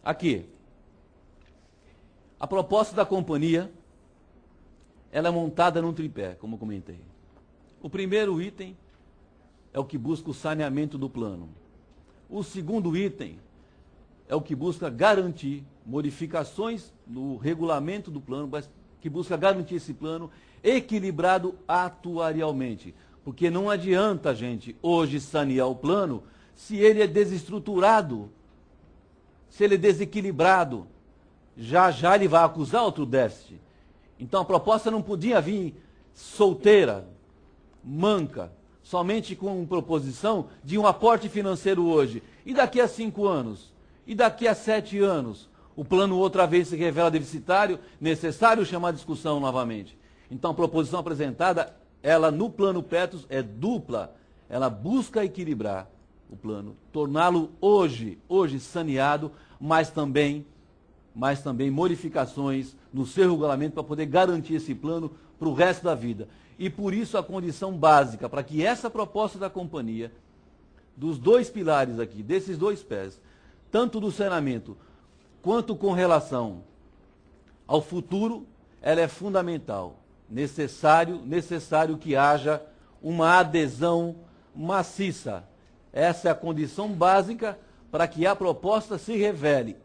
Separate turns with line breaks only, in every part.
Aqui, a proposta da companhia, ela é montada num tripé, como eu comentei. O primeiro item é o que busca o saneamento do plano. O segundo item é o que busca garantir modificações no regulamento do plano, mas que busca garantir esse plano equilibrado atuarialmente. Porque não adianta a gente hoje sanear o plano se ele é desestruturado, se ele é desequilibrado. Já já ele vai acusar outro déficit. Então a proposta não podia vir solteira, manca, somente com proposição de um aporte financeiro hoje. E daqui a 5 anos? E daqui a 7 anos? O plano outra vez se revela deficitário, necessário chamar a discussão novamente. Então a proposição apresentada, ela no plano Petros é dupla. Ela busca equilibrar o plano, torná-lo hoje saneado, mas também modificações no seu regulamento para poder garantir esse plano para o resto da vida. E por isso a condição básica para que essa proposta da companhia, dos dois pilares aqui, desses dois pés, tanto do saneamento quanto com relação ao futuro, ela é fundamental. Necessário que haja uma adesão maciça. Essa é a condição básica para que a proposta se revele.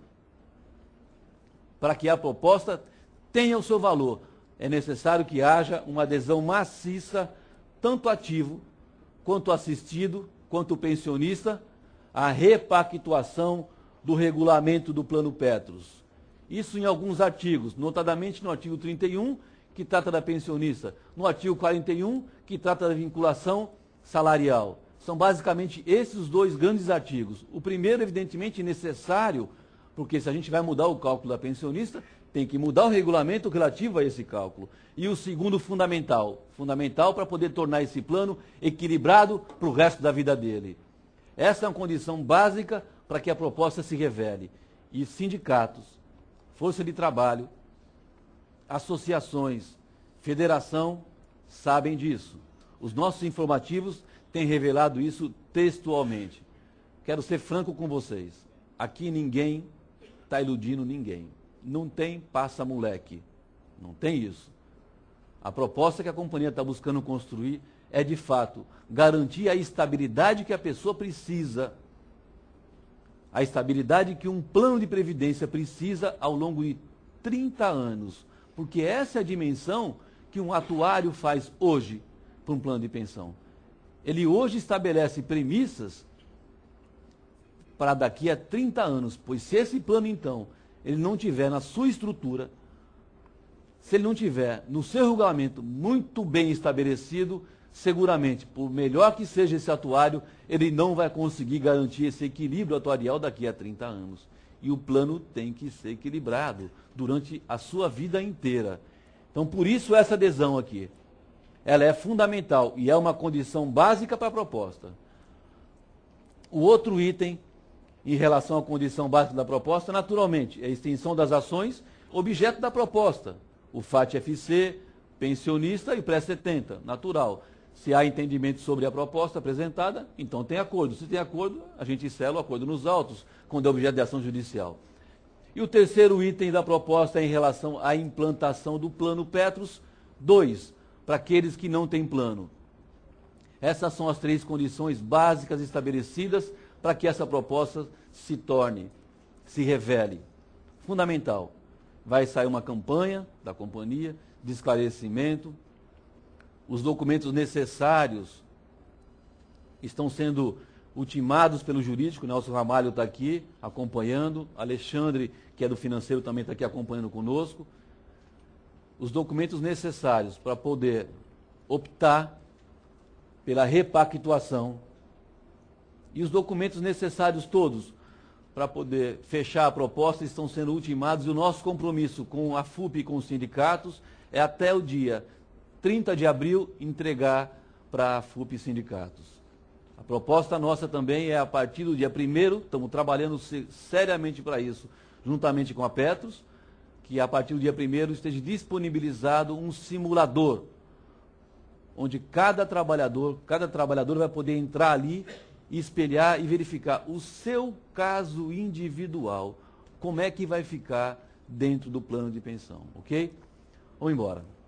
Para que a proposta tenha o seu valor, é necessário que haja uma adesão maciça, tanto ativo, quanto assistido, quanto pensionista, à repactuação do regulamento do Plano Petros. Isso em alguns artigos, notadamente no artigo 31, que trata da pensionista, no artigo 41, que trata da vinculação salarial. São basicamente esses os dois grandes artigos. O primeiro, evidentemente, necessário, porque se a gente vai mudar o cálculo da pensionista, tem que mudar o regulamento relativo a esse cálculo. E o segundo, fundamental para poder tornar esse plano equilibrado para o resto da vida dele. Essa é uma condição básica para que a proposta se revele. E sindicatos, força de trabalho, associações, federação, sabem disso. Os nossos informativos têm revelado isso textualmente. Quero ser franco com vocês. Aqui ninguém está iludindo ninguém. Não tem passa-moleque. Não tem isso. A proposta que a companhia está buscando construir é, de fato, garantir a estabilidade que a pessoa precisa. A estabilidade que um plano de previdência precisa ao longo de 30 anos. Porque essa é a dimensão que um atuário faz hoje para um plano de pensão. Ele hoje estabelece premissas para daqui a 30 anos, pois se esse plano, então, ele não tiver na sua estrutura, se ele não tiver no seu regulamento muito bem estabelecido, seguramente, por melhor que seja esse atuário, ele não vai conseguir garantir esse equilíbrio atuarial daqui a 30 anos. E o plano tem que ser equilibrado durante a sua vida inteira. Então, por isso essa adesão aqui. Ela é fundamental e é uma condição básica para a proposta. O outro item, em relação à condição básica da proposta, naturalmente, é a extensão das ações, objeto da proposta. O FAT-FC, pensionista e pré-70, natural. Se há entendimento sobre a proposta apresentada, então tem acordo. Se tem acordo, a gente sela o acordo nos autos, quando é objeto de ação judicial. E o terceiro item da proposta é em relação à implantação do Plano Petros 2, para aqueles que não têm plano. Essas são as 3 condições básicas estabelecidas para que essa proposta se revele. Fundamental. Vai sair uma campanha da companhia de esclarecimento. Os documentos necessários estão sendo ultimados pelo jurídico. Nelson Ramalho está aqui acompanhando. Alexandre, que é do financeiro, também está aqui acompanhando conosco. Os documentos necessários para poder optar pela repactuação e os documentos necessários todos para poder fechar a proposta estão sendo ultimados e o nosso compromisso com a FUP e com os sindicatos é até o dia 30 de abril entregar para a FUP e sindicatos. A proposta nossa também é a partir do dia 1º, estamos trabalhando seriamente para isso, juntamente com a Petros, que a partir do dia 1º esteja disponibilizado um simulador, onde cada trabalhador vai poder entrar ali, espelhar e verificar o seu caso individual, como é que vai ficar dentro do plano de pensão, ok? Vamos embora.